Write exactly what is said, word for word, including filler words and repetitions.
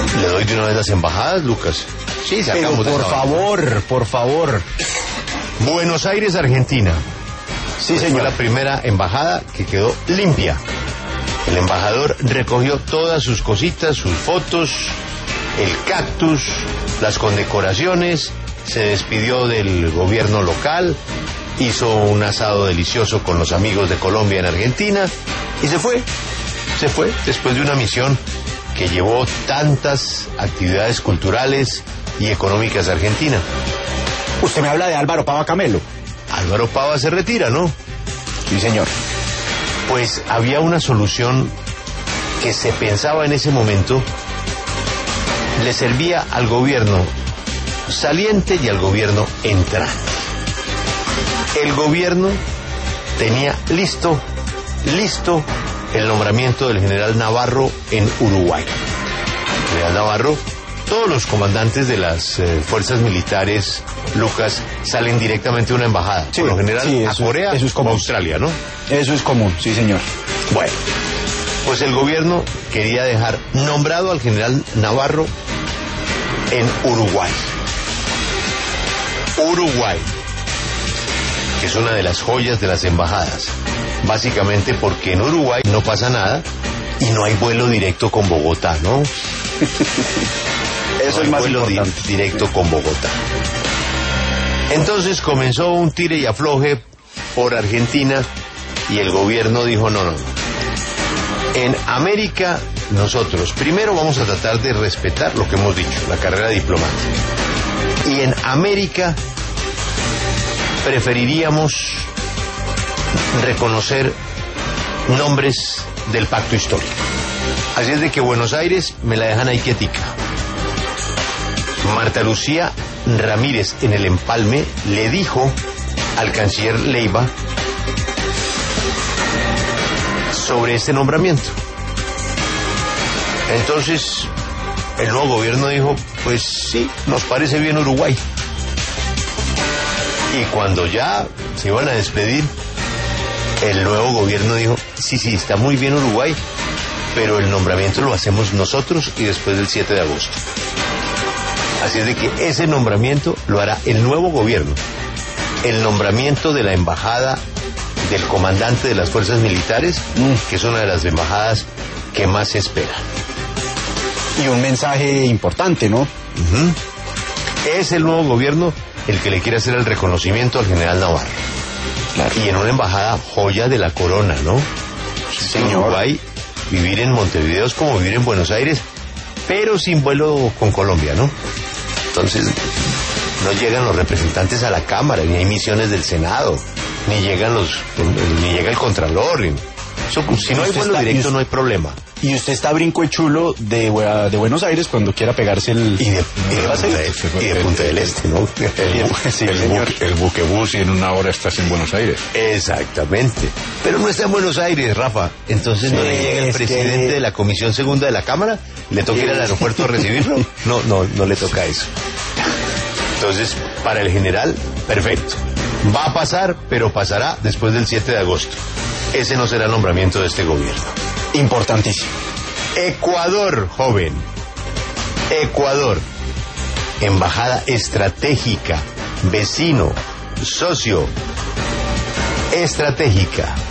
Le doy de una vez las embajadas, Lucas. Sí, sacamos Pero por esa favor, vaina. por favor. Buenos Aires, Argentina. Sí, pues señor. Fue la primera embajada que quedó limpia. El embajador recogió todas sus cositas, sus fotos, el cactus, las condecoraciones, se despidió del gobierno local, hizo un asado delicioso con los amigos de Colombia en Argentina y se fue. Se fue después de una misión que llevó tantas actividades culturales y económicas a Argentina. Usted me habla de Álvaro Pava Camelo. Álvaro Pava se retira, ¿no? Sí, señor. Pues había una solución que se pensaba en ese momento, le servía al gobierno saliente y al gobierno entrante. El gobierno tenía listo, listo el nombramiento del general Navarro en Uruguay. El general Navarro, todos los comandantes de las eh, fuerzas militares, Lucas, salen directamente a una embajada. Sí, por lo general sí, a eso, Corea eso es o a Australia, ¿no? Eso es común, sí, señor. Bueno, pues el gobierno quería dejar nombrado al general Navarro en Uruguay. Uruguay, que es una de las joyas de las embajadas. Básicamente porque en Uruguay no pasa nada y no hay vuelo directo con Bogotá, ¿no? Eso no es más vuelo di- importante. directo con Bogotá. Entonces comenzó un tire y afloje por Argentina y el gobierno dijo no, no, no. En América nosotros primero vamos a tratar de respetar lo que hemos dicho, la carrera diplomática. Y en América preferiríamos reconocer nombres del pacto histórico. Así es de que Buenos Aires me la dejan ahí quietica. Marta Lucía Ramírez en el empalme le dijo al canciller Leiva sobre este nombramiento. Entonces el nuevo gobierno dijo, pues sí, nos parece bien Uruguay. Y cuando ya se iban a despedir, el nuevo gobierno dijo, sí, sí, está muy bien Uruguay, pero el nombramiento lo hacemos nosotros y después del siete de agosto. Así es de que ese nombramiento lo hará el nuevo gobierno. El nombramiento de la embajada del comandante de las fuerzas militares, mm. que es una de las embajadas que más se espera. Y un mensaje importante, ¿no? Uh-huh. Es el nuevo gobierno el que le quiere hacer el reconocimiento al general Navarro. Claro. Y en una embajada joya de la corona, ¿no? Sí, señor. En Uruguay, vivir en Montevideo es como vivir en Buenos Aires, pero sin vuelo con Colombia, ¿no? Entonces, no llegan los representantes a la Cámara, ni hay misiones del Senado, ni llegan los, ni llega el Contralor. Ni, eso, si no hay vuelo está, directo, no hay problema. Y usted está brinco y chulo de, de Buenos Aires cuando quiera pegarse el... Y de, y de, Punta, de, y de Punta del Este, ¿no? El, sí, el, buque, el buquebús y en una hora estás en Buenos Aires. Exactamente. Pero no está en Buenos Aires, Rafa. Entonces sí, no le llega el presidente que... de la Comisión Segunda de la Cámara, le toca sí. ir al aeropuerto a recibirlo. No, no, no le toca eso. Entonces, para el general, perfecto. Va a pasar, pero pasará después del siete de agosto. Ese no será el nombramiento de este gobierno. Importantísimo. Ecuador, joven. Ecuador. Embajada estratégica, vecino, socio, estratégica.